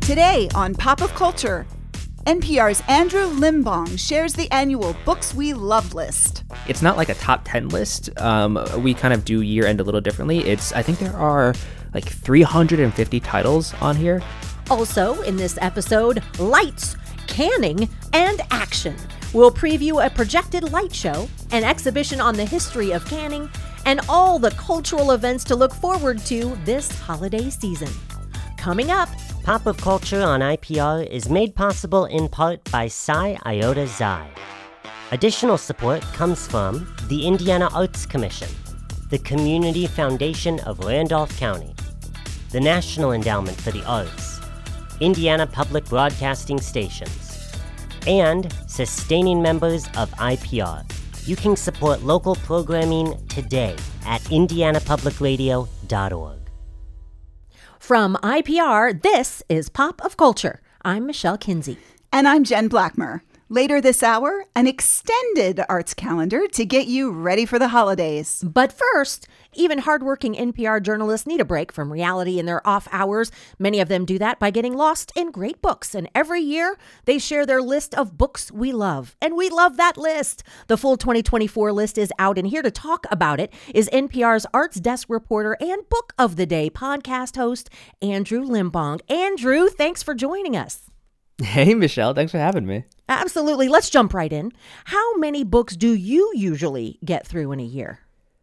Today on Pop of Culture, NPR's Andrew Limbong shares the annual Books We Love list. It's not like a top 10 list. We kind of do year end a little differently. I think there are like 350 titles on here. Also in this episode, lights, canning, and action. We'll preview a projected light show, an exhibition on the history of canning, and all the cultural events to look forward to this holiday season. Coming up, Pop of Culture on IPR is made possible in part by Psi Iota Xi. Additional support comes from the Indiana Arts Commission, the Community Foundation of Randolph County, the National Endowment for the Arts, Indiana Public Broadcasting Stations, and sustaining members of IPR. You can support local programming today at indianapublicradio.org. from IPR, this is Pop of Culture. I'm Michelle Kinsey. And I'm Jen Blackmer. Later this hour, an extended arts calendar to get you ready for the holidays. But first, even hardworking NPR journalists need a break from reality in their off hours. Many of them do that by getting lost in great books. And every year, they share their list of books we love. And we love that list. The full 2024 list is out, and here to talk about it is NPR's Arts Desk reporter and Book of the Day podcast host, Andrew Limbong. Andrew, thanks for joining us. Hey, Michelle, thanks for having me. Absolutely. Let's jump right in. How many books do you usually get through in a year?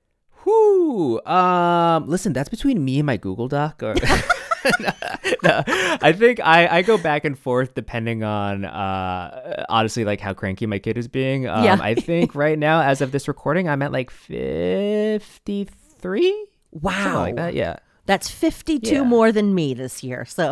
Listen, that's between me and my Google Doc. Or no, I think I go back and forth depending on, honestly, like how cranky my kid is being. Yeah. I think right now, as of this recording, I'm at like 53. Wow. Something like that, yeah. That's 52 more than me this year. So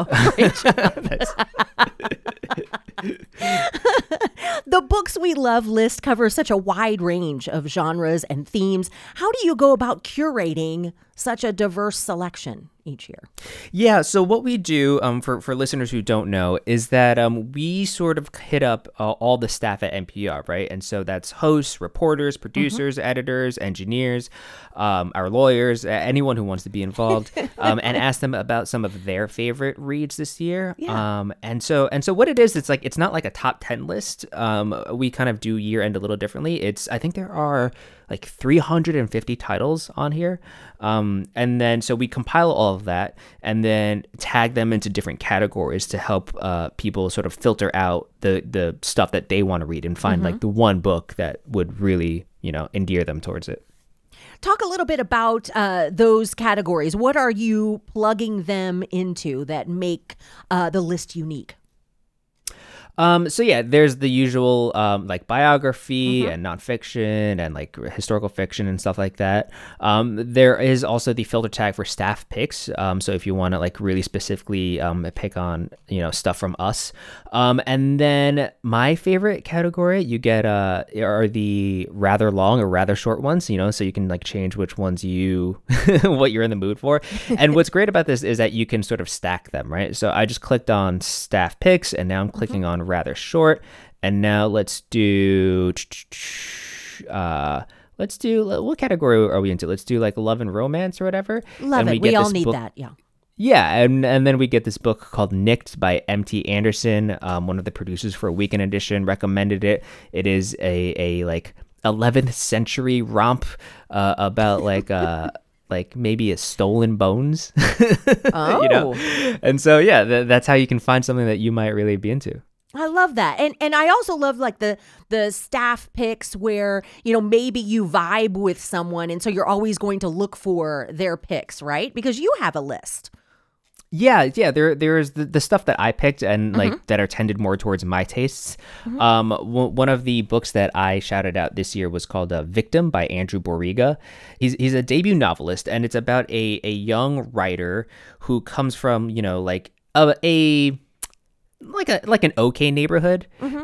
the Books We Love list covers such a wide range of genres and themes. How do you go about curating such a diverse selection each year? Yeah, so what we do, for listeners who don't know, is that we sort of hit up all the staff at NPR, right? And so that's hosts, reporters, producers, editors, engineers, our lawyers, anyone who wants to be involved, and ask them about some of their favorite reads this year. Yeah. And so what it is, it's not like a top 10 list. We kind of do year end a little differently. I think there are like 350 titles on here. And then so we compile all of that and then tag them into different categories to help people sort of filter out the stuff that they want to read and find like the one book that would really, endear them towards it. Talk a little bit about those categories. What are you plugging them into that make the list unique? So yeah, there's the usual like biography and nonfiction and like historical fiction and stuff like that. There is also the filter tag for staff picks. So if you want to like really specifically pick on stuff from us. And then my favorite category you get are the rather long or rather short ones. So you can like change which ones what you're in the mood for. And what's great about this is that you can sort of stack them, right? So I just clicked on staff picks and now I'm clicking on rather short, and now let's do what category are we into? Let's do like love and romance or whatever. Love it. We all need that. Yeah, and then we get this book called Nicked by M.T. Anderson. One of the producers for Weekend Edition recommended it. It is a like 11th century romp about like maybe a stolen bones. Oh. And so yeah, that's how you can find something that you might really be into. I love that. And I also love like the staff picks where, maybe you vibe with someone. And so you're always going to look for their picks, right? Because you have a list. Yeah. There's the stuff that I picked and like that are tended more towards my tastes. One of the books that I shouted out this year was called Victim by Andrew Borrega. He's a debut novelist, and it's about a young writer who comes from like an okay neighborhood,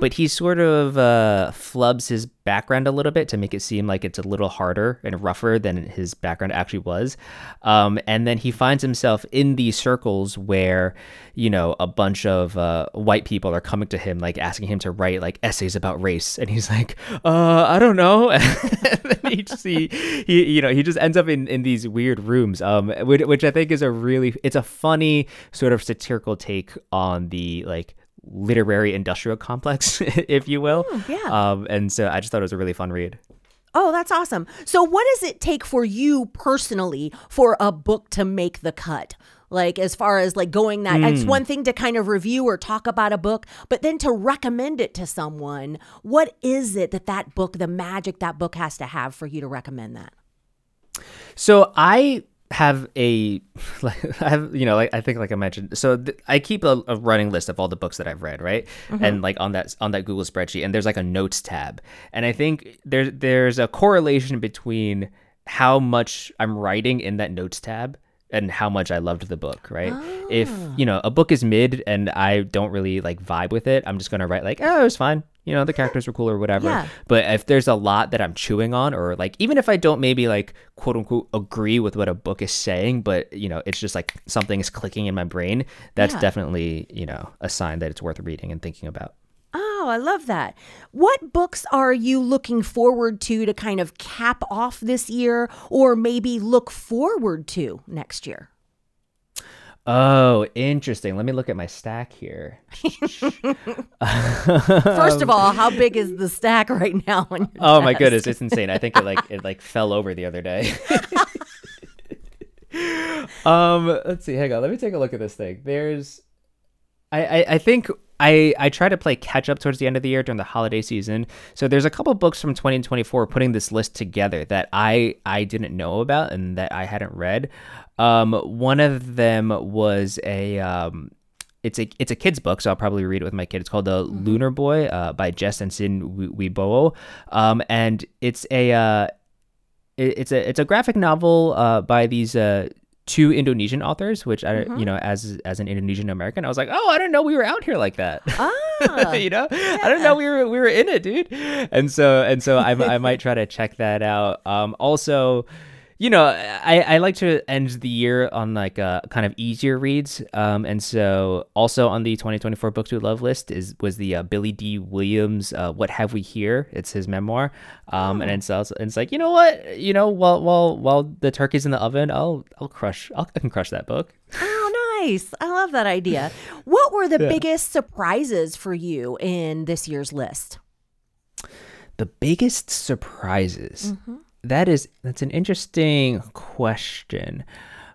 but he sort of flubs his background a little bit to make it seem like it's a little harder and rougher than his background actually was. And then he finds himself in these circles where, you know, a bunch of white people are coming to him, like asking him to write like essays about race. And he's like, I don't know. And then he just ends up in these weird rooms, which I think is it's a funny sort of satirical take on the like literary industrial complex, if you will. And so I just thought it was a really fun read. Oh, that's awesome. So what does it take for you personally for a book to make the cut? Like, as far as like going that, it's one thing to kind of review or talk about a book, but then to recommend it to someone, what is it that book, the magic that book has to have for you to recommend that? So I have I think like I mentioned, so I keep a running list of all the books that I've read, right? And like on that Google spreadsheet, and there's like a notes tab, and I think there's a correlation between how much I'm writing in that notes tab and how much I loved the book, right? If, you know, a book is mid and I don't really like vibe with it, I'm just gonna write like, oh, it was fine, you know, the characters were cool or whatever. Yeah. But if there's a lot that I'm chewing on, or like even if I don't maybe like quote unquote agree with what a book is saying, but you know, it's just like something is clicking in my brain, that's definitely, you know, a sign that it's worth reading and thinking about. Oh, I love that. What books are you looking forward to kind of cap off this year, or maybe look forward to next year? Oh, interesting. Let me look at my stack here. First of all, how big is the stack right now on your Oh my desk? goodness, it's insane. I think it fell over the other day. Let's see. Hang on. Let me take a look at this thing. I think I try to play catch up towards the end of the year during the holiday season. So there's a couple books from 2024 putting this list together that I didn't know about and that I hadn't read. One of them was it's a kid's book, so I'll probably read it with my kid. It's called The Lunar Boy by Jess and Sin Wibowo. And it's a graphic novel by these two Indonesian authors, which I, you know, as an Indonesian American, I was like, oh, I didn't know we were out here like that. You know, I didn't know we were in it, dude. And so I might try to check that out. Also, you know, I like to end the year on like kind of easier reads. And so also on the 2024 Books We Love list was the Billy D. Williams What Have We Here? It's his memoir. And it's like, you know what? You know, while the turkey's in the oven, I can crush that book. Oh, nice. I love that idea. What were the biggest surprises for you in this year's list? The biggest surprises. That's an interesting question.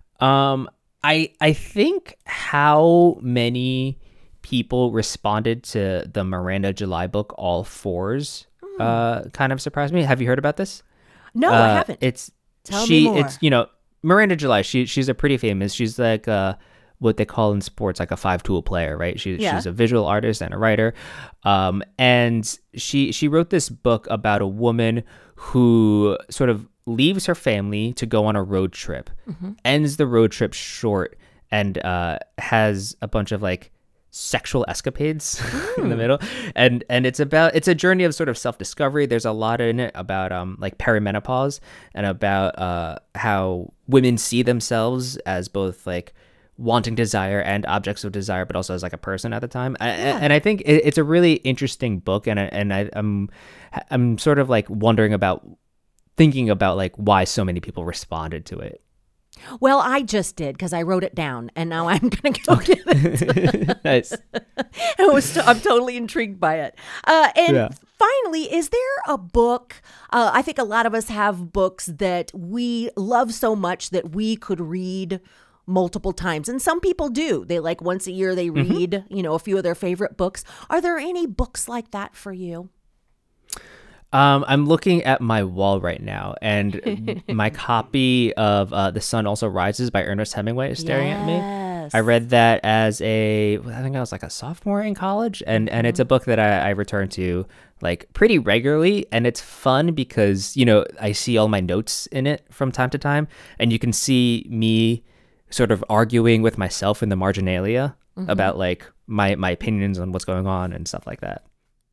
I think how many people responded to the Miranda July book, All Fours, kind of surprised me. Have you heard about this? No, I haven't. Tell me more. It's, you know, Miranda July. She's a pretty famous. She's like what they call in sports like a 5-tool player, right? She's a visual artist and a writer, and she wrote this book about a woman who sort of leaves her family to go on a road trip, ends the road trip short, and has a bunch of like sexual escapades in the middle, and it's a journey of sort of self-discovery. There's a lot in it about like perimenopause and about how women see themselves as both like wanting desire and objects of desire, but also as like a person at the time. And I think it's a really interesting book, and I'm sort of like thinking about like why so many people responded to it. Well, I just did because I wrote it down, and now I'm going to go get it. Nice. I'm totally intrigued by it. Finally, is there a book? I think a lot of us have books that we love so much that we could read multiple times, and some people do. They like once a year they read, you know, a few of their favorite books. Are there any books like that for you? I'm looking at my wall right now, and my copy of The Sun Also Rises by Ernest Hemingway is staring at me. I read that I think I was like a sophomore in college, and it's a book that I return to like pretty regularly, and it's fun because, you know, I see all my notes in it from time to time, and you can see me sort of arguing with myself in the marginalia about like my opinions on what's going on and stuff like that.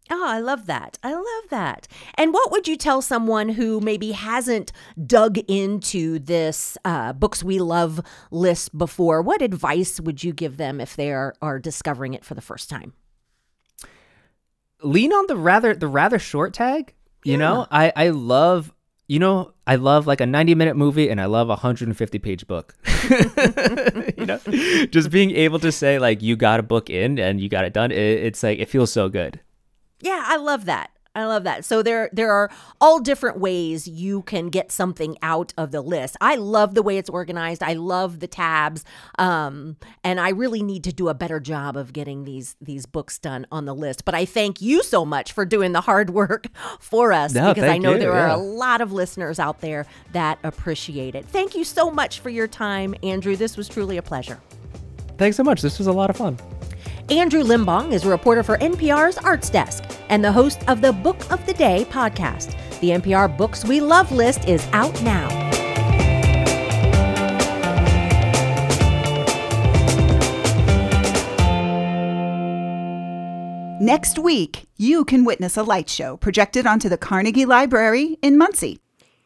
Oh, I love that. I love that. And what would you tell someone who maybe hasn't dug into this books we love list before? What advice would you give them if they are discovering it for the first time? Lean on the rather short tag. You know, I love like a 90-minute movie, and I love a 150-page book. You know, just being able to say like you got a book in and you got it done. It's like it feels so good. Yeah, I love that. I love that. So there are all different ways you can get something out of the list. I love the way it's organized. I love the tabs. And I really need to do a better job of getting these books done on the list. But I thank you so much for doing the hard work for us, because I know there are a lot of listeners out there that appreciate it. Thank you so much for your time, Andrew. This was truly a pleasure. Thanks so much. This was a lot of fun. Andrew Limbong is a reporter for NPR's Arts Desk and the host of the Book of the Day podcast. The NPR Books We Love list is out now. Next week, you can witness a light show projected onto the Carnegie Library in Muncie.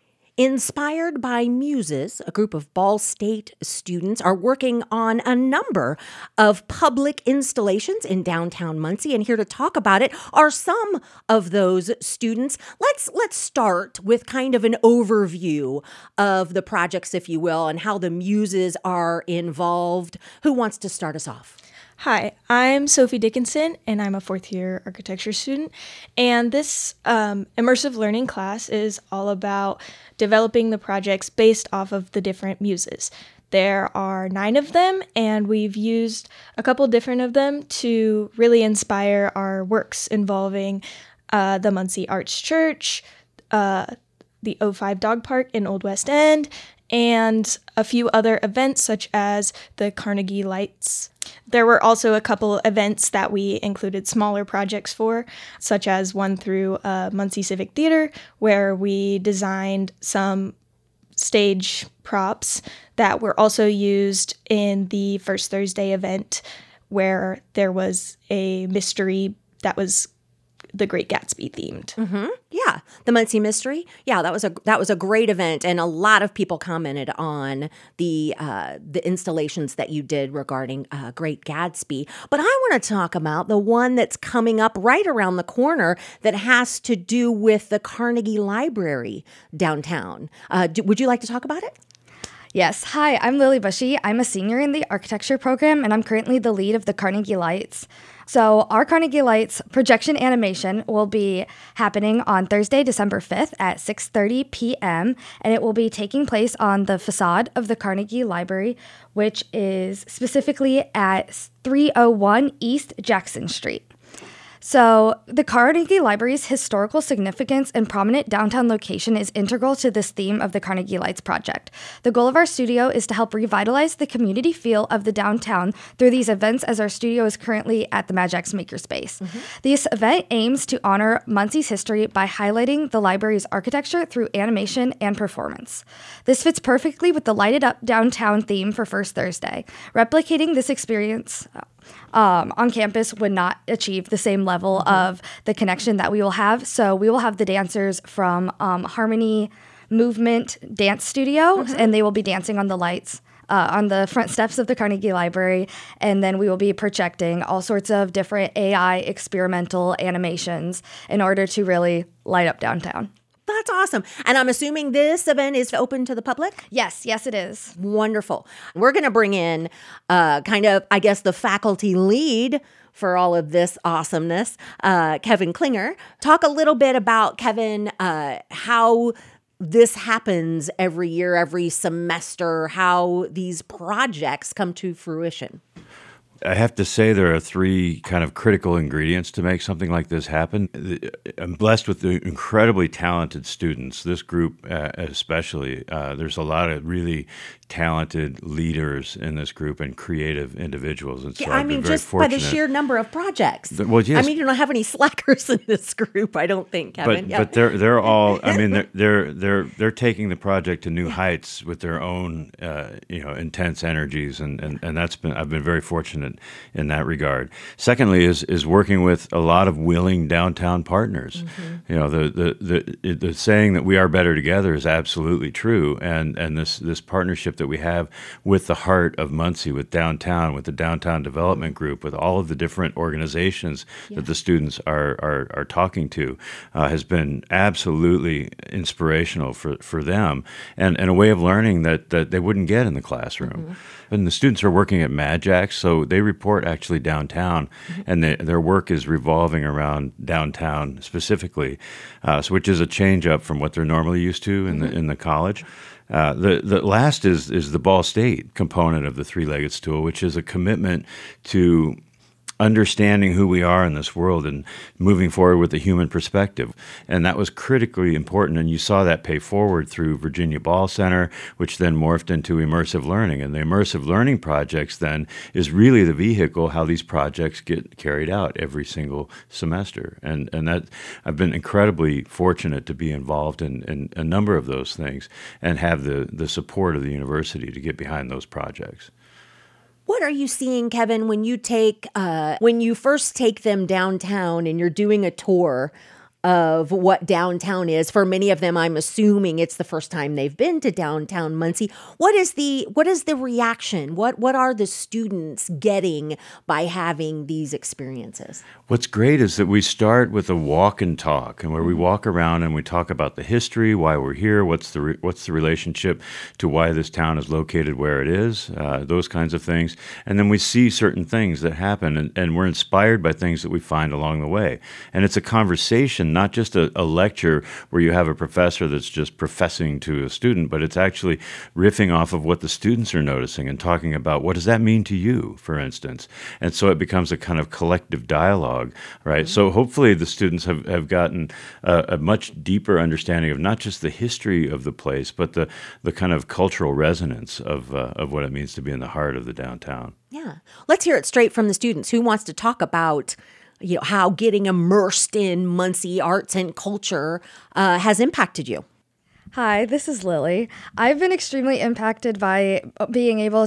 Inspired by Muses, a group of Ball State students are working on a number of public installations in downtown Muncie, and here to talk about it are some of those students. Let's start with kind of an overview of the projects, if you will, and how the Muses are involved. Who wants to start us off? Hi, I'm Sophie Dickinson, and I'm a fourth-year architecture student. And this immersive learning class is all about developing the projects based off of the different muses. There are 9 of them, and we've used a couple different of them to really inspire our works involving the Muncie Arts Church, the O5 Dog Park in Old West End, and a few other events such as the Carnegie Lights. There were also a couple events that we included smaller projects for, such as one through Muncie Civic Theater, where we designed some stage props that were also used in the First Thursday event, where there was a mystery that was the Great Gatsby themed. Mm-hmm. Yeah, the Muncie Mystery. Yeah, that was a great event, and a lot of people commented on the installations that you did regarding Great Gatsby. But I want to talk about the one that's coming up right around the corner that has to do with the Carnegie Library downtown. Would you like to talk about it? Yes. Hi, I'm Lily Bushy. I'm a senior in the architecture program, and I'm currently the lead of the Carnegie Lights. So our Carnegie Lights projection animation will be happening on Thursday, December 5th at 6:30 p.m., and it will be taking place on the facade of the Carnegie Library, which is specifically at 301 East Jackson Street. So the Carnegie Library's historical significance and prominent downtown location is integral to this theme of the Carnegie Lights project. The goal of our studio is to help revitalize the community feel of the downtown through these events, as our studio is currently at the Magix Makerspace. Mm-hmm. This event aims to honor Muncie's history by highlighting the library's architecture through animation and performance. This fits perfectly with the lighted up downtown theme for First Thursday. Replicating this experience on campus would not achieve the same level of the connection that we will have. So we will have the dancers from Harmony Movement Dance Studio, and they will be dancing on the lights on the front steps of the Carnegie Library. And then we will be projecting all sorts of different AI experimental animations in order to really light up downtown. That's awesome. And I'm assuming this event is open to the public? Yes, it is. Wonderful. We're going to bring in kind of, I guess, the faculty lead for all of this awesomeness, Kevin Klinger. Talk a little bit about, Kevin, how this happens every year, every semester, how these projects come to fruition. I have to say there are 3 kind of critical ingredients to make something like this happen. I'm blessed with the incredibly talented students. This group especially, there's a lot of really talented leaders in this group and creative individuals. And so yeah, I mean, just by the sheer number of projects. Well, yes. I mean, you don't have any slackers in this group, I don't think, Kevin. But they're all. I mean, they're taking the project to new heights with their own intense energies, and that's been. I've been very fortunate fortunate in that regard. Secondly, is working with a lot of willing downtown partners. You know, the saying that we are better together is absolutely true, and this partnership that we have with the heart of Muncie, with downtown, with the Downtown Development Group, with all of the different organizations that the students are talking to, has been absolutely inspirational for them, and a way of learning that they wouldn't get in the classroom. And the students are working at MadJax, so they report actually downtown, and their work is revolving around downtown specifically, which is a change up from what they're normally used to in the college. The last is the Ball State component of the three-legged stool, which is a commitment to understanding who we are in this world and moving forward with a human perspective. And that was critically important. And you saw that pay forward through Virginia Ball Center, which then morphed into immersive learning. And the immersive learning projects then is really the vehicle how these projects get carried out every single semester. And that I've been incredibly fortunate to be involved in a number of those things and have the support of the university to get behind those projects. What are you seeing, Kevin, when you first take them downtown and you're doing a tour of what downtown is? For many of them, I'm assuming it's the first time they've been to downtown Muncie. What is the reaction? What are the students getting by having these experiences? What's great is that we start with a walk and talk, and where we walk around and we talk about the history, why we're here, what's the relationship to why this town is located where it is, those kinds of things. And then we see certain things that happen, and we're inspired by things that we find along the way. And it's a conversation, not just a lecture where you have a professor that's just professing to a student, but it's actually riffing off of what the students are noticing and talking about what does that mean to you, for instance. And so it becomes a kind of collective dialogue, right? Mm-hmm. So hopefully the students have gotten a much deeper understanding of not just the history of the place, but the kind of cultural resonance of what it means to be in the heart of the downtown. Yeah. Let's hear it straight from the students. Who wants to talk about how getting immersed in Muncie arts and culture has impacted you? Hi, this is Lily. I've been extremely impacted by being able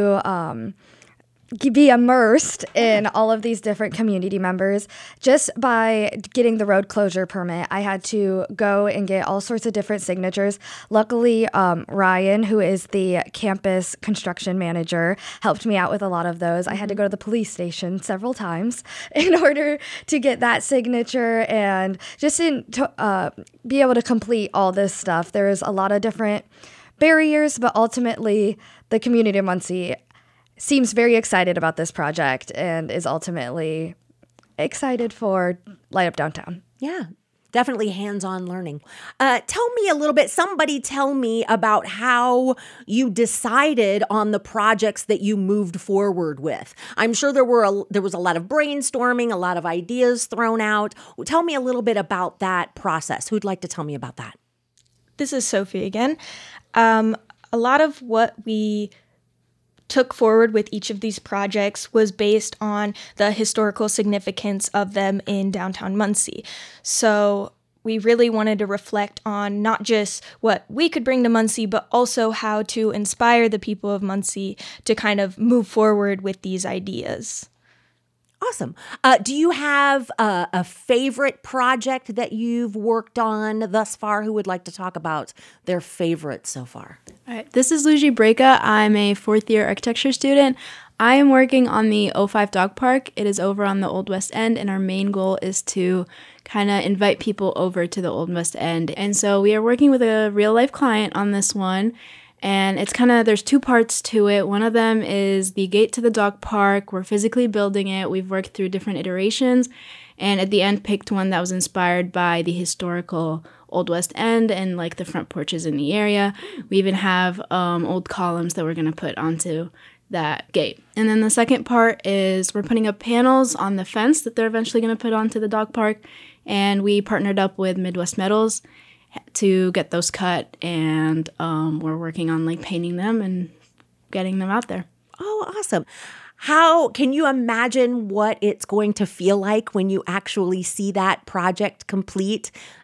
to be immersed in all of these different community members. Just by getting the road closure permit, I had to go and get all sorts of different signatures. Luckily, Ryan, who is the campus construction manager, helped me out with a lot of those. I had to go to the police station several times in order to get that signature and just be able to complete all this stuff. There's a lot of different barriers, but ultimately the community of Muncie seems very excited about this project and is ultimately excited for Light Up Downtown. Yeah, definitely hands-on learning. Somebody tell me about how you decided on the projects that you moved forward with. I'm sure there was a lot of brainstorming, a lot of ideas thrown out. Tell me a little bit about that process. Who'd like to tell me about that? This is Sophie again. A lot of what we took forward with each of these projects was based on the historical significance of them in downtown Muncie. So we really wanted to reflect on not just what we could bring to Muncie, but also how to inspire the people of Muncie to kind of move forward with these ideas. Awesome. Do you have a favorite project that you've worked on thus far? Who would like to talk about their favorite so far? All right. This is Luigi Breca. I'm a fourth-year architecture student. I am working on the O5 Dog Park. It is over on the Old West End, and our main goal is to kind of invite people over to the Old West End. And so we are working with a real-life client on this one. And it's there's two parts to it. One of them is the gate to the dog park. We're physically building it. We've worked through different iterations. And at the end, picked one that was inspired by the historical Old West End and like the front porches in the area. We even have old columns that we're going to put onto that gate. And then the second part is we're putting up panels on the fence that they're eventually going to put onto the dog park. And we partnered up with Midwest Metals to get those cut, and we're working on like painting them and getting them out there. Oh, awesome. How can you imagine what it's going to feel like when you actually see that project complete?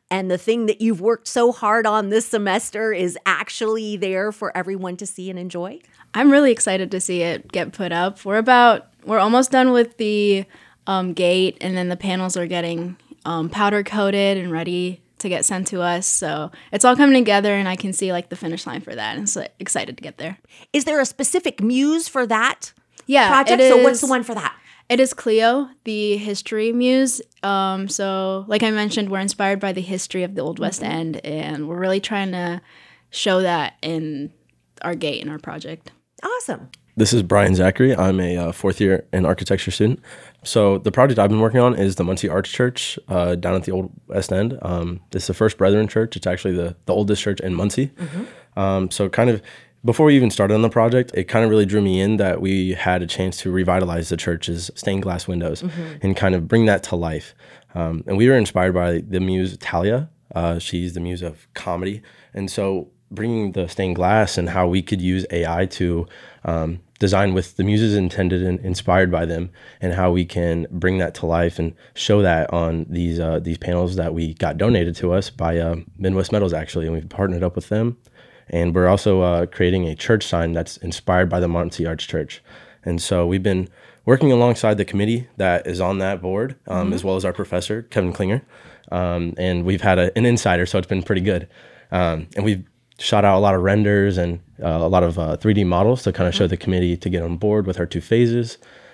and the thing that you've worked so hard on this semester is actually there for everyone to see and enjoy? I'm really excited to see it get put up. We're almost done with the gate, and then the panels are getting powder coated and ready to get sent to us. So it's all coming together, and I can see like the finish line for that. And so excited to get there. Is there a specific muse for that It project? is, So what's the one for that? It is Cleo, the history muse. So like I mentioned, we're inspired by the history of the Old West End, and we're really trying to show that in our gate and our project. Awesome. This is Brian Zachary. I'm a fourth year in architecture student. So the project I've been working on is the Muncie Arts Church down at the Old West End. It's the First Brethren Church. It's actually the oldest church in Muncie. So kind of before we even started on the project, it kind of really drew me in that we had a chance to revitalize the church's stained glass windows and kind of bring that to life. And we were inspired by the muse Talia. She's the muse of comedy. And so bringing the stained glass and how we could use AI to design with the muses intended and inspired by them, and how we can bring that to life and show that on these panels that we got donated to us by Midwest Metals, actually, and we've partnered up with them. And we're also creating a church sign that's inspired by the Muncie Arts Church. And so we've been working alongside the committee that is on that board, as well as our professor, Kevin Klinger. And we've had an insider, so it's been pretty good. And we've shot out a lot of renders and a lot of 3D models to kind of show the committee to get on board with our 2 phases.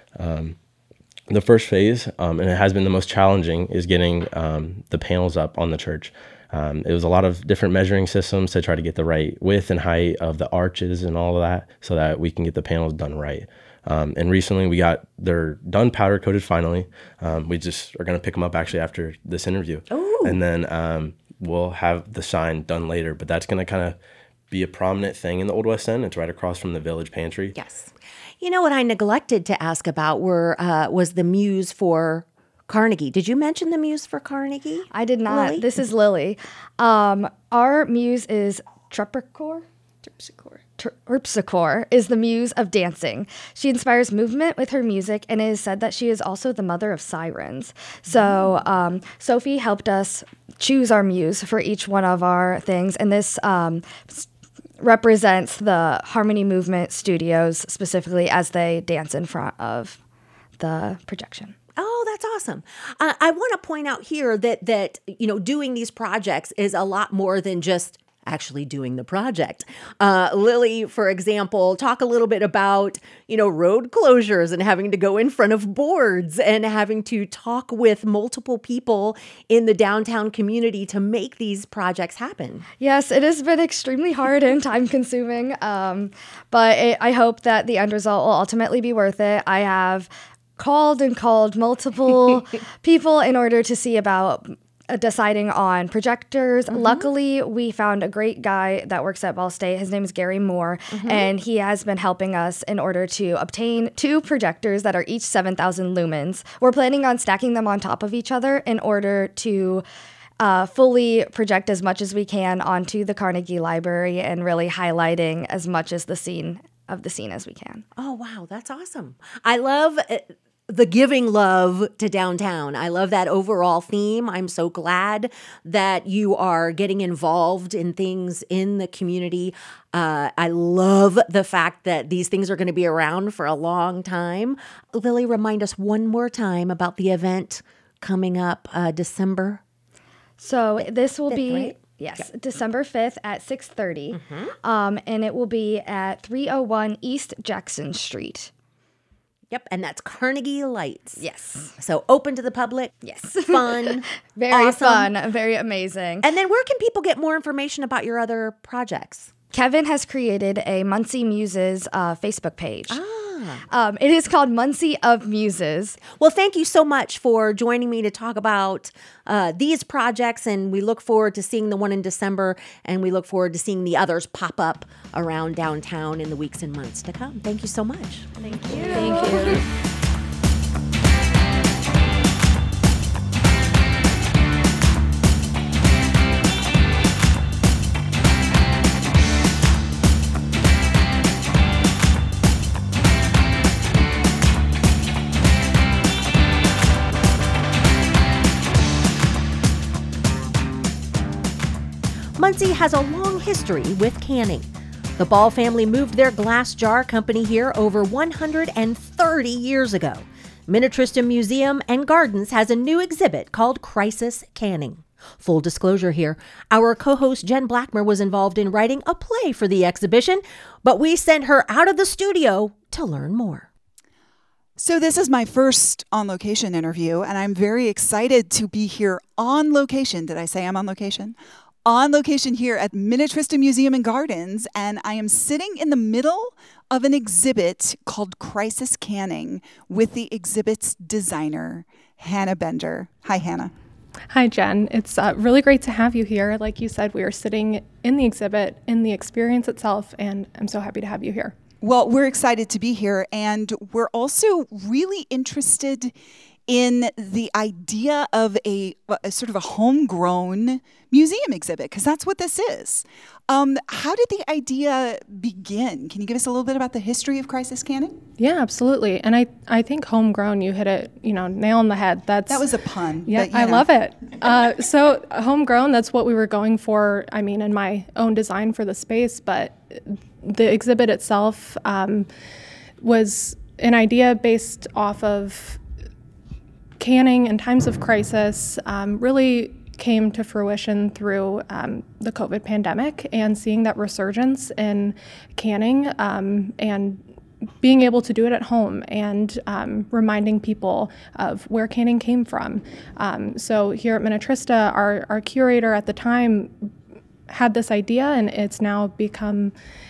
The first phase, and it has been the most challenging, is getting the panels up on the church. It was a lot of different measuring systems to try to get the right width and height of the arches and all of that so that we can get the panels done right. And recently they're done powder coated finally. We just are going to pick them up actually after this interview. Ooh. And then we'll have the sign done later, but that's going to kind of be a prominent thing in the Old West End. It's right across from the Village Pantry. Yes. You know what I neglected to ask about was the muse for Carnegie. Did you mention the muse for Carnegie? I did not. Lily? This is Lily. Our muse is Terpsichore is the muse of dancing. She inspires movement with her music, and it is said that she is also the mother of sirens. So Sophie helped us choose our muse for each one of our things, and this represents the Harmony Movement Studios specifically as they dance in front of the projection. Oh, that's awesome. I want to point out here that doing these projects is a lot more than just actually doing the project. Lily, for example, talk a little bit about, road closures and having to go in front of boards and having to talk with multiple people in the downtown community to make these projects happen. Yes, it has been extremely hard and time consuming, but I hope that the end result will ultimately be worth it. I have called multiple people in order to see about deciding on projectors. Luckily, we found a great guy that works at Ball State. His name is Gary Moore, and he has been helping us in order to obtain 2 projectors that are each 7,000 lumens. We're planning on stacking them on top of each other in order to fully project as much as we can onto the Carnegie Library and really highlighting as much as the scene as we can. Oh, wow. That's awesome. I love the giving love to downtown. I love that overall theme. I'm so glad that you are getting involved in things in the community. I love the fact that these things are going to be around for a long time. Lily, remind us one more time about the event coming up December. So this will be... right? Yes, December 5th at 6:30, and it will be at 301 East Jackson Street. Yep, and that's Carnegie Lights. Yes. So open to the public. Yes. Fun. Very awesome. fun, very amazing. And then where can people get more information about your other projects? Kevin has created a Muncie Muses Facebook page. It is called Muncie of Muses. Well, thank you so much for joining me to talk about these projects, and we look forward to seeing the one in December, and we look forward to seeing the others pop up around downtown in the weeks and months to come. Thank you so much. Thank you. Thank you. Muncie has a long history with canning. The Ball family moved their glass jar company here over 130 years ago. Minnetrista Museum and Gardens has a new exhibit called Crisis Canning. Full disclosure here, our co-host Jen Blackmer was involved in writing a play for the exhibition, but we sent her out of the studio to learn more. So this is my first on-location interview, and I'm very excited to be here on location. Did I say I'm on location? On location here at Minnetrista Museum and Gardens, and I am sitting in the middle of an exhibit called Crisis Canning with the exhibit's designer, Hannah Bender. Hi, Hannah. Hi, Jen. It's really great to have you here. Like you said, we are sitting in the exhibit, in the experience itself, and I'm so happy to have you here. Well, we're excited to be here, and we're also really interested in the idea of a sort of a homegrown museum exhibit, because that's what this is. How did the idea begin? Can you give us a little bit about the history of Crisis Canning? Yeah, absolutely. And I think homegrown, you hit it, nail on the head. That was a pun. Yeah, I love it. So homegrown, that's what we were going for. I mean, in my own design for the space, but the exhibit itself was an idea based off of canning in times of crisis, really came to fruition through the COVID pandemic and seeing that resurgence in canning and being able to do it at home and reminding people of where canning came from. So here at Minnetrista, our curator at the time had this idea, and it's now become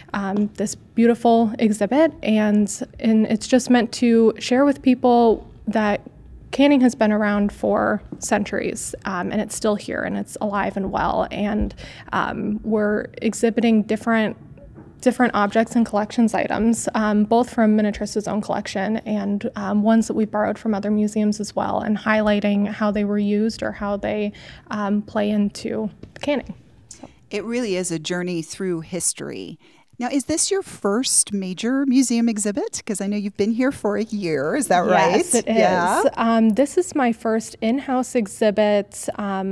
this beautiful exhibit, and it's just meant to share with people that canning has been around for centuries, and it's still here, and it's alive and well, and we're exhibiting different objects and collections items, both from Minnetrista's own collection and ones that we borrowed from other museums as well, and highlighting how they were used or how they play into canning. So. It really is a journey through history. Now, is this your first major museum exhibit? Because I know you've been here for a year. Is that right? Yes, it is. Yeah. This is my first in-house exhibit,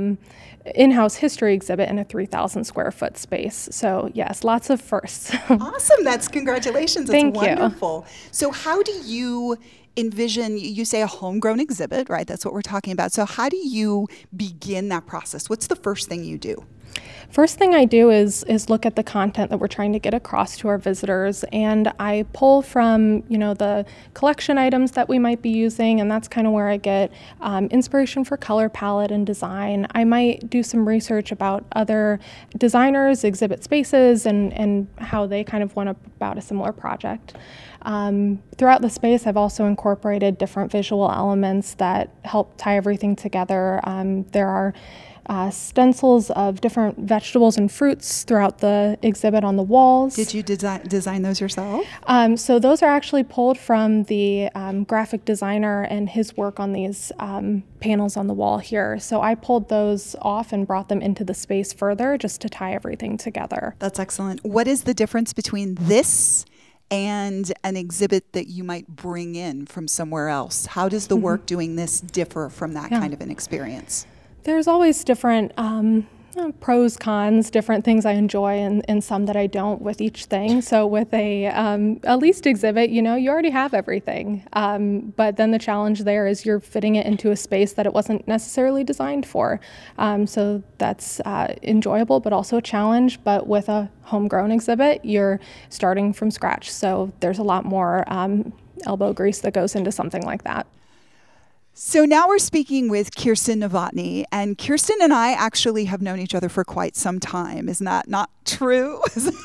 in-house history exhibit in a 3,000 square foot space. So yes, lots of firsts. Awesome. That's congratulations. That's Thank wonderful. You. So how do you envision, you say a homegrown exhibit, right? That's what we're talking about. So how do you begin that process? What's the first thing you do? First thing I do is look at the content that we're trying to get across to our visitors, and I pull from the collection items that we might be using, and that's kind of where I get inspiration for color palette and design. I might do some research about other designers, exhibit spaces, and how they kind of went about a similar project. Throughout the space, I've also incorporated different visual elements that help tie everything together. There are stencils of different vegetables and fruits throughout the exhibit on the walls. Did you design those yourself? So those are actually pulled from the graphic designer and his work on these panels on the wall here. So I pulled those off and brought them into the space further just to tie everything together. That's excellent. What is the difference between this and an exhibit that you might bring in from somewhere else? How does the work doing this differ from that kind of an experience? There's always different pros, cons, different things I enjoy and some that I don't with each thing. So with a leased exhibit, you already have everything. But then the challenge there is you're fitting it into a space that it wasn't necessarily designed for. So that's enjoyable, but also a challenge. But with a homegrown exhibit, you're starting from scratch. So there's a lot more elbow grease that goes into something like that. So now we're speaking with Kirsten Novotny, and Kirsten and I actually have known each other for quite some time. Isn't that not true?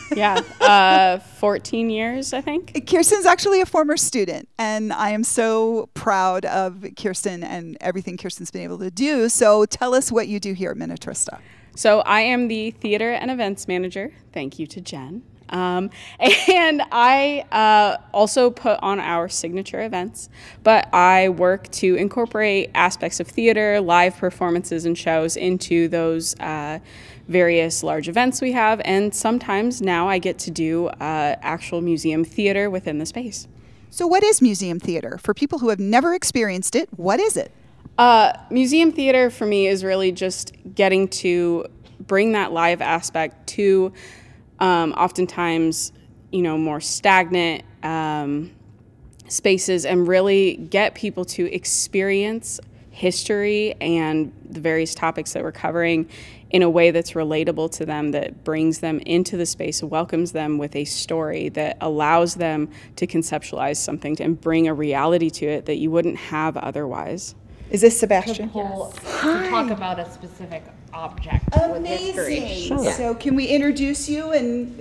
Yeah, 14 years, I think. Kirsten's actually a former student, and I am so proud of Kirsten and everything Kirsten's been able to do. So tell us what you do here at Minnetrista. So I am the theater and events manager. Thank you to Jen. And I also put on our signature events, but I work to incorporate aspects of theater, live performances, and shows into those various large events we have. And sometimes now I get to do actual museum theater within the space. So what is museum theater? For people who have never experienced it, what is it? Museum theater for me is really just getting to bring that live aspect to oftentimes, more stagnant spaces, and really get people to experience history and the various topics that we're covering in a way that's relatable to them, that brings them into the space, welcomes them with a story that allows them to conceptualize something and bring a reality to it that you wouldn't have otherwise. Is this Sebastian? To talk about a specific object with history. Amazing. So can we introduce you and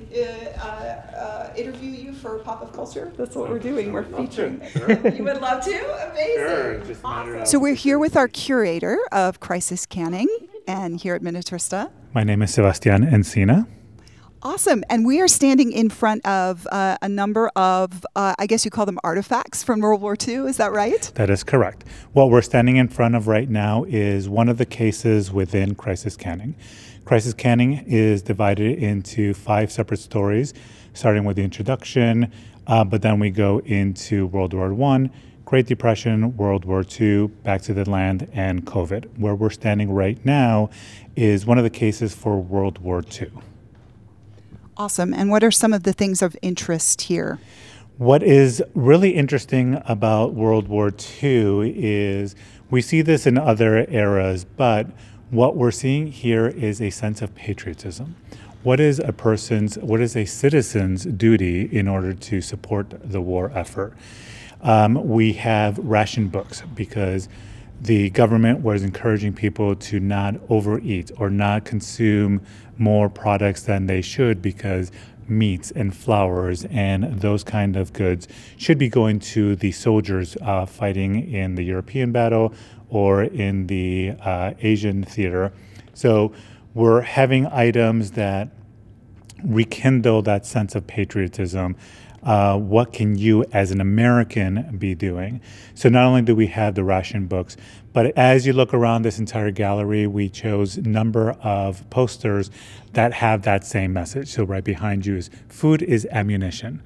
interview you for Pop of Culture? That's what we're doing. We're featuring. You would love to? Amazing. Awesome. So we're here with our curator of crisis canning and here at Minnetrista. My name is Sebastian Encina. Awesome. And we are standing in front of a number of, I guess you call them artifacts from World War II. Is that right? That is correct. What we're standing in front of right now is one of the cases within crisis canning. Crisis canning is divided into 5 separate stories, starting with the introduction, but then we go into World War I, Great Depression, World War II, Back to the Land, and COVID. Where we're standing right now is one of the cases for World War II. Awesome. And what are some of the things of interest here? What is really interesting about World War II is we see this in other eras, but what we're seeing here is a sense of patriotism. What is a citizen's duty in order to support the war effort? We have ration books because the government was encouraging people to not overeat or not consume more products than they should, because meats and flours and those kind of goods should be going to the soldiers fighting in the European battle or in the Asian theater. So we're having items that rekindle that sense of patriotism. What can you as an American be doing? So not only do we have the ration books, but as you look around this entire gallery, we chose a number of posters that have that same message. So right behind you is food is ammunition.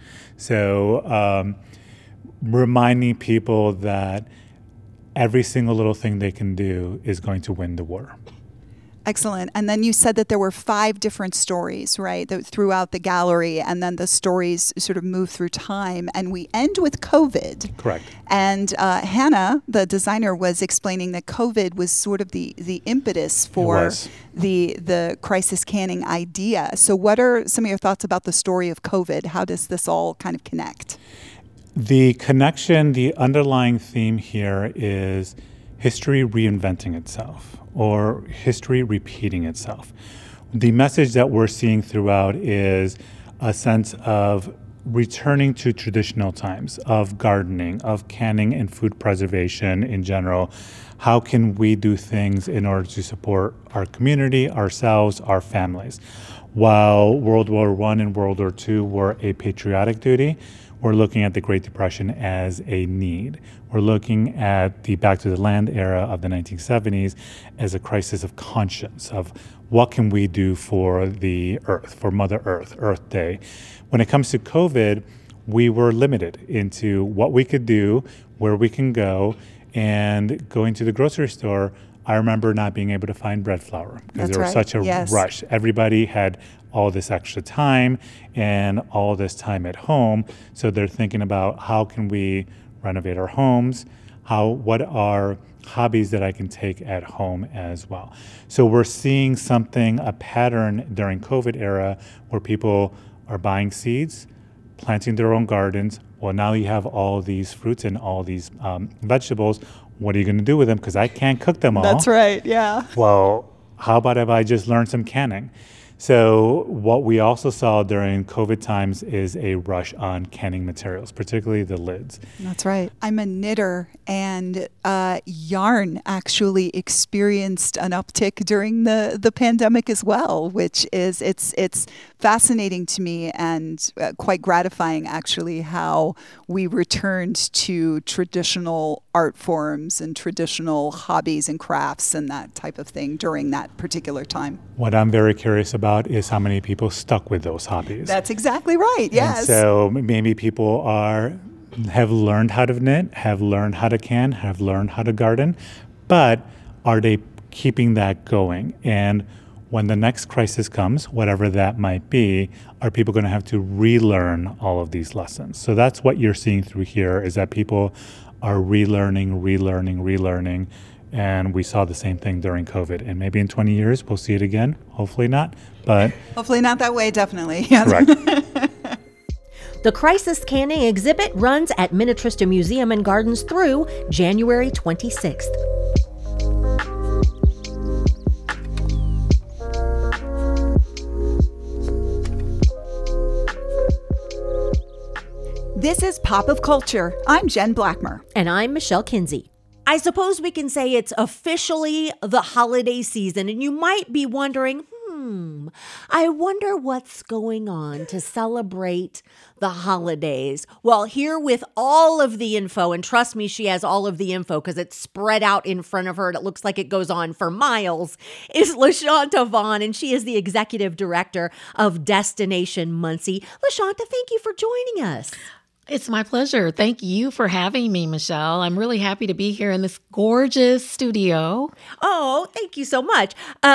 So reminding people that every single little thing they can do is going to win the war. Excellent. And then you said that there were 5 different stories, right, throughout the gallery, and then the stories sort of move through time, and we end with COVID. Correct. And Hannah, the designer, was explaining that COVID was sort of the impetus for the crisis canning idea. So what are some of your thoughts about the story of COVID? How does this all kind of connect? The connection, the underlying theme here is history reinventing itself, or history repeating itself. The message that we're seeing throughout is a sense of returning to traditional times, of gardening, of canning and food preservation in general. How can we do things in order to support our community, ourselves, our families? While World War I and World War II were a patriotic duty, we're looking at the Great Depression as a need. We're looking at the Back to the Land era of the 1970s as a crisis of conscience, of what can we do for the Earth, for Mother Earth, Earth Day. When it comes to COVID, we were limited into what we could do, where we can go, and going to the grocery store, I remember not being able to find bread flour because there was such a rush. Everybody had all this extra time and all this time at home. So they're thinking about how can we renovate our homes? What are hobbies that I can take at home as well? So we're seeing a pattern during COVID era where people are buying seeds, planting their own gardens. Well, now you have all these fruits and all these vegetables. What are you going to do with them? Because I can't cook them all. That's right, yeah. Well, how about if I just learn some canning? So what we also saw during COVID times is a rush on canning materials, particularly the lids. That's right. I'm a knitter, and yarn actually experienced an uptick during the pandemic as well, which is it's fascinating to me and quite gratifying actually how we returned to traditional art forms and traditional hobbies and crafts and that type of thing during that particular time. What I'm very curious about is how many people stuck with those hobbies. That's exactly right, yes. And so maybe people have learned how to knit, have learned how to can, have learned how to garden, but are they keeping that going? And when the next crisis comes, whatever that might be, are people going to have to relearn all of these lessons? So that's what you're seeing through here, is that people are relearning. And we saw the same thing during COVID. And maybe in 20 years, we'll see it again. Hopefully not, but... Hopefully not that way, definitely. Yes. Correct. The Crisis Canning exhibit runs at Minnetrista Museum and Gardens through January 26th. This is Pop of Culture. I'm Jen Blackmer. And I'm Michelle Kinsey. I suppose we can say it's officially the holiday season, and you might be wondering, I wonder what's going on to celebrate the holidays. Well, here with all of the info, and trust me, she has all of the info because it's spread out in front of her and it looks like it goes on for miles, is LaShonta Vaughn, and she is the executive director of Destination Muncie. LaShonta, thank you for joining us. It's my pleasure. Thank you for having me, Michelle. I'm really happy to be here in this gorgeous studio. Oh, thank you so much.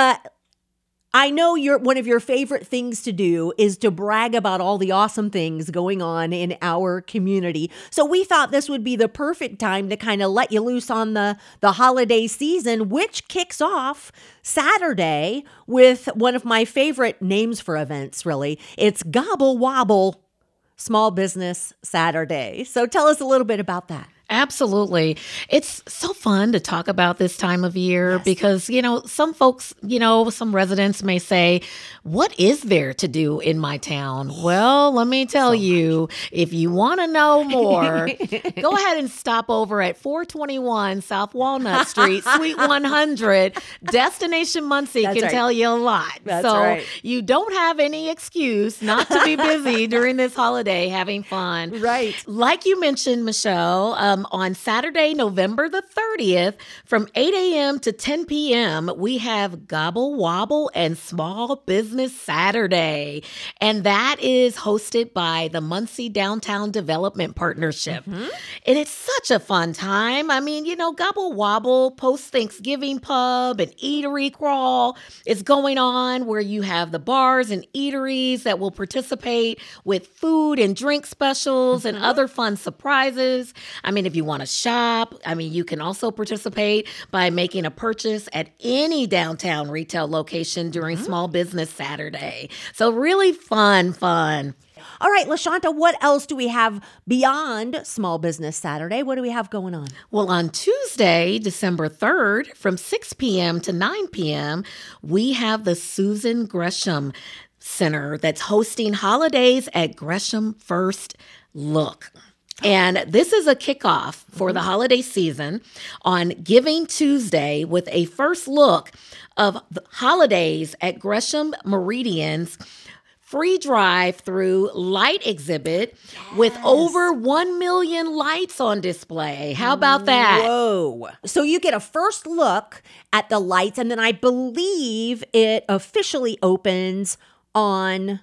I know one of your favorite things to do is to brag about all the awesome things going on in our community. So we thought this would be the perfect time to kind of let you loose on the holiday season, which kicks off Saturday with one of my favorite names for events, really. It's Gobble Wobble Small Business Saturday. So tell us a little bit about that. Absolutely. It's so fun to talk about this time of year because, some folks, some residents may say, what is there to do in my town? Well, let me tell you, if you want to know more, go ahead and stop over at 421 South Walnut Street, Suite 100. Destination Muncie can tell you a lot. That's you don't have any excuse not to be busy during this holiday having fun. Right. Like you mentioned, Michelle, on Saturday, November the 30th, from 8 a.m. to 10 p.m., we have Gobble Wobble and Small Business Saturday. And that is hosted by the Muncie Downtown Development Partnership. And it's such a fun time. I mean, Gobble Wobble, post-Thanksgiving pub and eatery crawl is going on where you have the bars and eateries that will participate with food and drink specials and other fun surprises. I mean, if you want to shop, you can also participate by making a purchase at any downtown retail location during Small Business Saturday. So really fun. All right, LaShonta, what else do we have beyond Small Business Saturday? What do we have going on? Well, on Tuesday, December 3rd, from 6 p.m. to 9 p.m., we have the Susan Gresham Center that's hosting holidays at Gresham First Look. And this is a kickoff for the holiday season on Giving Tuesday with a first look of the holidays at Gresham Meridian's free drive-through light exhibit with over 1 million lights on display. How about that? Whoa. So you get a first look at the lights, and then I believe it officially opens on...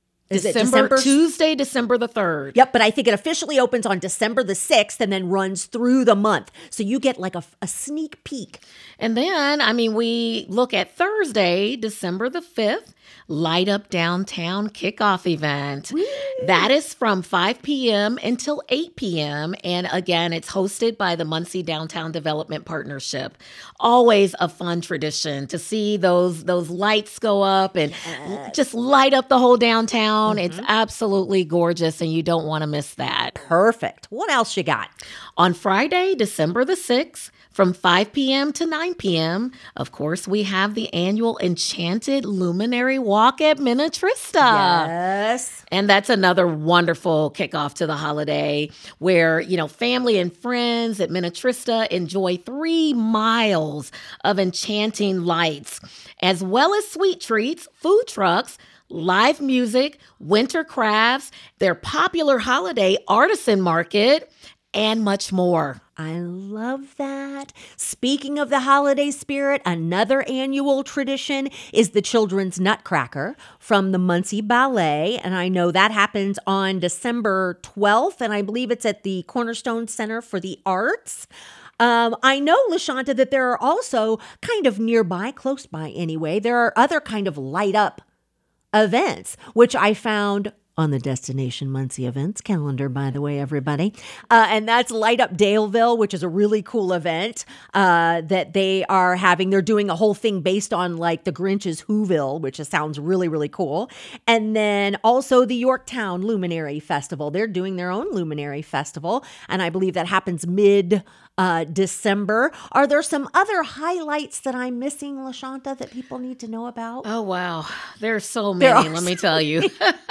Tuesday, December the 3rd. Yep, but I think it officially opens on December the 6th and then runs through the month. So you get like a sneak peek. And then, we look at Thursday, December the 5th, Light Up Downtown kickoff event. Woo! That is from 5 p.m. until 8 p.m. And again, it's hosted by the Muncie Downtown Development Partnership. Always a fun tradition to see those lights go up and just light up the whole downtown. It's absolutely gorgeous, and you don't want to miss that. Perfect. What else you got? On Friday, December the 6th, from 5 p.m. to 9 p.m., of course, we have the annual Enchanted Luminary Walk at Minnetrista. Yes. And that's another wonderful kickoff to the holiday where, family and friends at Minnetrista enjoy 3 miles of enchanting lights, as well as sweet treats, food trucks, live music, winter crafts, their popular holiday artisan market, and much more. I love that. Speaking of the holiday spirit, another annual tradition is the Children's Nutcracker from the Muncie Ballet. And I know that happens on December 12th, and I believe it's at the Cornerstone Center for the Arts. I know, LaShanta, that there are also kind of nearby, close by anyway, there are other kind of light up events, which I found on the Destination Muncie events calendar, by the way, everybody. And that's Light Up Daleville, which is a really cool event that they are having. They're doing a whole thing based on like the Grinch's Whoville, which sounds really, really cool. And then also the Yorktown Luminary Festival. They're doing their own Luminary Festival. And I believe that happens mid-December. Are there some other highlights that I'm missing, LaShanta, that people need to know about? Oh, wow. There's so many, let me tell you.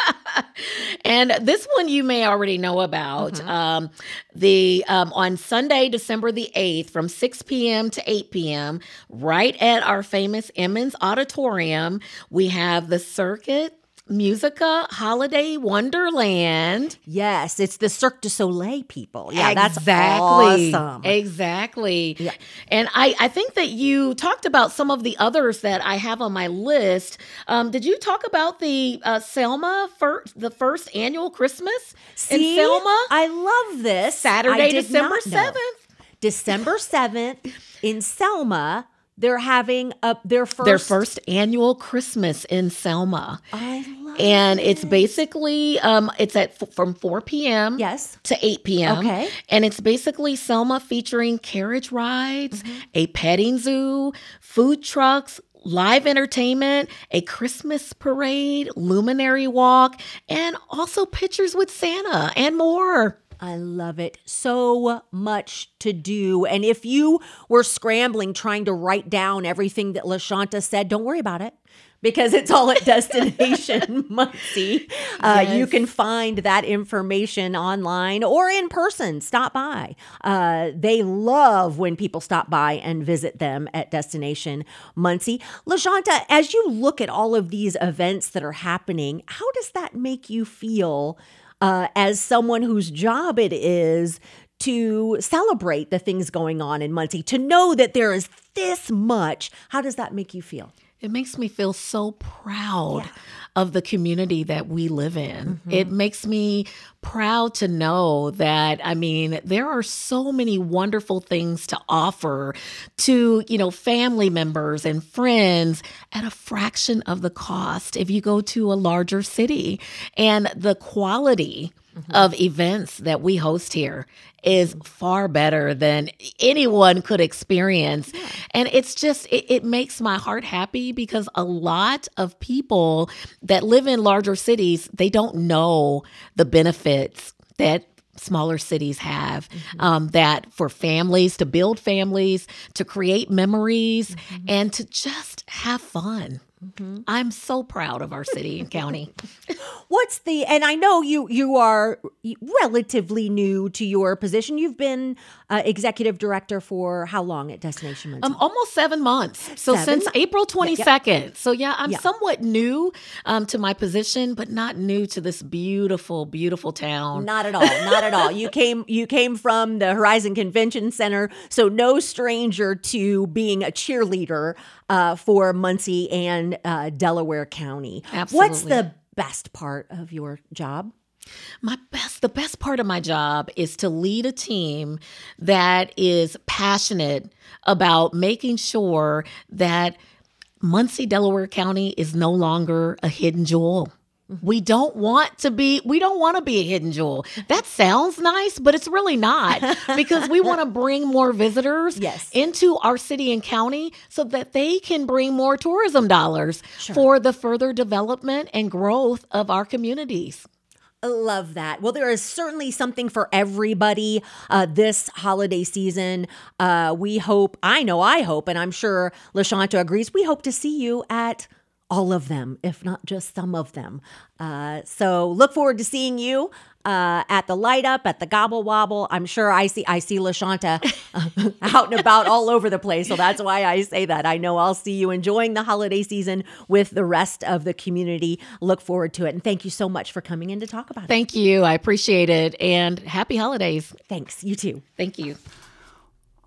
And this one you may already know about. On Sunday, December the 8th, from 6 p.m. to 8 p.m., right at our famous Emmons Auditorium, we have the Circuit Musica Holiday Wonderland. Yes, it's the Cirque du Soleil people. Yeah, exactly. That's awesome. Exactly. Yeah. And I think that you talked about some of the others that I have on my list. Did you talk about the Selma, the first annual Christmas in Selma? I love this. Saturday, December 7th. December 7th in Selma. They're having their first annual Christmas in Selma. I love and it's basically it's from 4 p.m. to 8 p.m. Okay. And it's basically Selma featuring carriage rides, a petting zoo, food trucks, live entertainment, a Christmas parade, luminary walk, and also pictures with Santa and more. I love it. So much to do. And if you were scrambling trying to write down everything that LaShanta said, don't worry about it, because it's all at Destination Muncie. You can find that information online or in person. Stop by. They love when people stop by and visit them at Destination Muncie. LaShanta, as you look at all of these events that are happening, how does that make you feel as someone whose job it is to celebrate the things going on in Muncie, to know that there is this much? How does that make you feel? It makes me feel so proud of the community that we live in. It makes me proud to know that, there are so many wonderful things to offer to, family members and friends at a fraction of the cost if you go to a larger city. And the quality of events that we host here is far better than anyone could experience. And it's just, it makes my heart happy because a lot of people that live in larger cities, they don't know the benefits that smaller cities have, that for families, to build families, to create memories, and to just have fun. I'm so proud of our city and county. And I know you are relatively new to your position. You've been executive director for how long at Destination Muncie? Almost 7 months. So since April 22nd. Yep. So I'm somewhat new to my position, but not new to this beautiful, beautiful town. Not at all. Not at all. You came from the Horizon Convention Center, so no stranger to being a cheerleader for Muncie and Delaware County. Absolutely. What's the best part of your job? The best part of my job is to lead a team that is passionate about making sure that Muncie, Delaware County is no longer a hidden jewel. We don't want to be a hidden jewel. That sounds nice, but it's really not, because we want to bring more visitors into our city and county so that they can bring more tourism dollars for the further development and growth of our communities. I love that. Well, there is certainly something for everybody this holiday season. I hope, and I'm sure LaShanta agrees, we hope to see you at all of them, if not just some of them. So look forward to seeing you at the Light Up, at the Gobble Wobble. I'm sure I see LaShanta out and about all over the place. So that's why I say that. I know I'll see you enjoying the holiday season with the rest of the community. Look forward to it. And thank you so much for coming in to talk about it. Thank you. I appreciate it. And happy holidays. Thanks. You too. Thank you.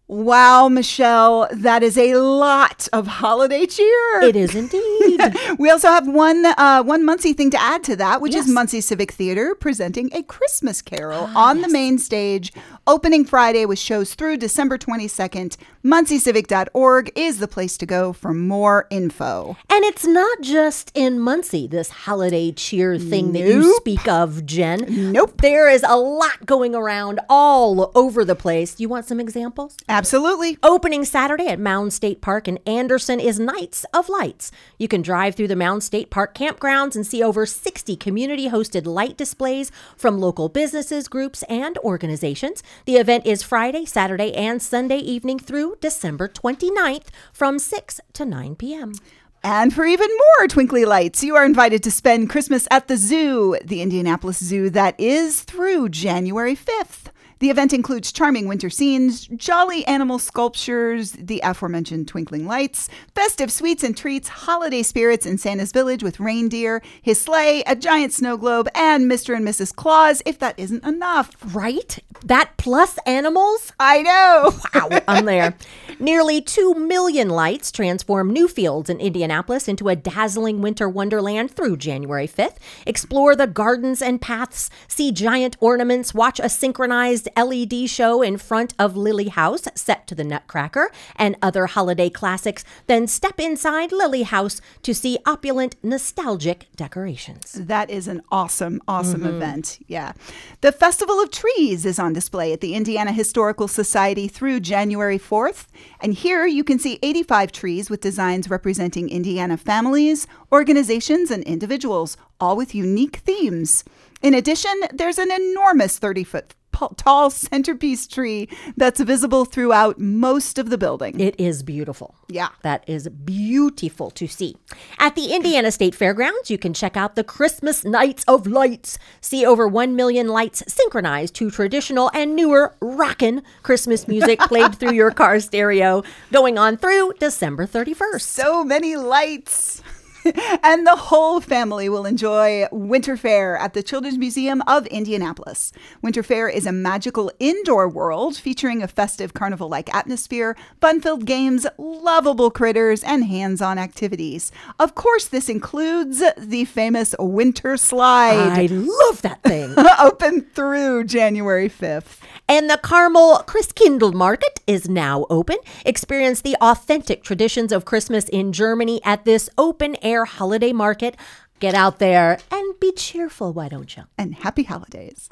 Wow, Michelle, that is a lot of holiday cheer. It is indeed. We also have one Muncie thing to add to that, which is Muncie Civic Theater presenting A Christmas Carol on the main stage, opening Friday with shows through December 22nd. MuncieCivic.org is the place to go for more info. And it's not just in Muncie, this holiday cheer thing that you speak of, Jen. Nope. There is a lot going around all over the place. Do you want some examples? Absolutely. Opening Saturday at Mound State Park in Anderson is Nights of Lights. You can drive through the Mound State Park campgrounds and see over 60 community-hosted light displays from local businesses, groups, and organizations. The event is Friday, Saturday, and Sunday evening through December 29th from 6 to 9 p.m. And for even more twinkly lights, you are invited to spend Christmas at the zoo, the Indianapolis Zoo, that is through January 5th. The event includes charming winter scenes, jolly animal sculptures, the aforementioned twinkling lights, festive sweets and treats, holiday spirits in Santa's Village with reindeer, his sleigh, a giant snow globe, and Mr. and Mrs. Claus, if that isn't enough. Right? That plus animals? I know. Wow, I'm there. Nearly 2 million lights transform Newfields in Indianapolis into a dazzling winter wonderland through January 5th. Explore the gardens and paths, see giant ornaments, watch a synchronized LED show in front of Lily House set to the Nutcracker and other holiday classics, then step inside Lily House to see opulent, nostalgic decorations. That is an awesome event. Yeah. The Festival of Trees is on display at the Indiana Historical Society through January 4th. And here you can see 85 trees with designs representing Indiana families, organizations, and individuals, all with unique themes. In addition, there's an enormous 30-foot tall centerpiece tree that's visible throughout most of the building. It is beautiful. Yeah. That is beautiful to see. At the Indiana State Fairgrounds, you can check out the Christmas Nights of Lights. See over 1 million lights synchronized to traditional and newer rockin' Christmas music played through your car stereo, going on through December 31st. So many lights. And the whole family will enjoy Winter Fair at the Children's Museum of Indianapolis. Winter Fair is a magical indoor world featuring a festive carnival-like atmosphere, fun-filled games, lovable critters, and hands-on activities. Of course, this includes the famous Winter Slide. I love that thing. Open through January 5th. And the Carmel Christkindl Market is now open. Experience the authentic traditions of Christmas in Germany at this open-air holiday market. Get out there and be cheerful, why don't you? And happy holidays.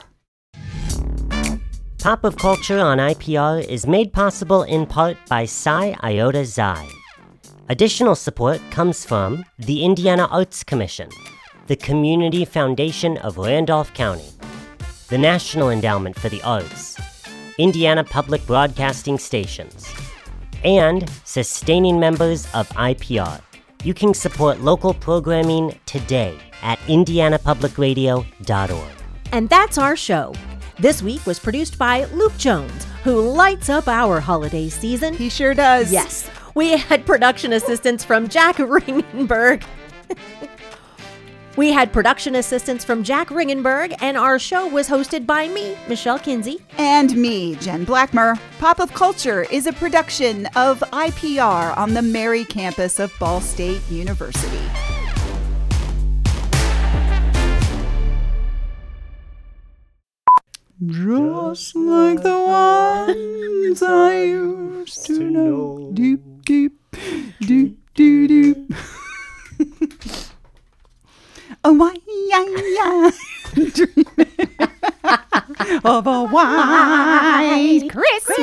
Pop of Culture on IPR is made possible in part by Psi Iota Xi. Additional support comes from the Indiana Arts Commission, the Community Foundation of Randolph County, the National Endowment for the Arts, Indiana Public Broadcasting Stations, and sustaining members of IPR. You can support local programming today at indianapublicradio.org. And that's our show. This week was produced by Luke Jones, who lights up our holiday season. He sure does. Yes. We had production assistance from Jack Ringenberg. And our show was hosted by me, Michelle Kinsey. And me, Jen Blackmer. Pop of Culture is a production of IPR on the Mary campus of Ball State University. Just like the ones I used to know. Doop, doop, doop, doop, doop. Oh, my, yeah, dreaming of a white Christmas.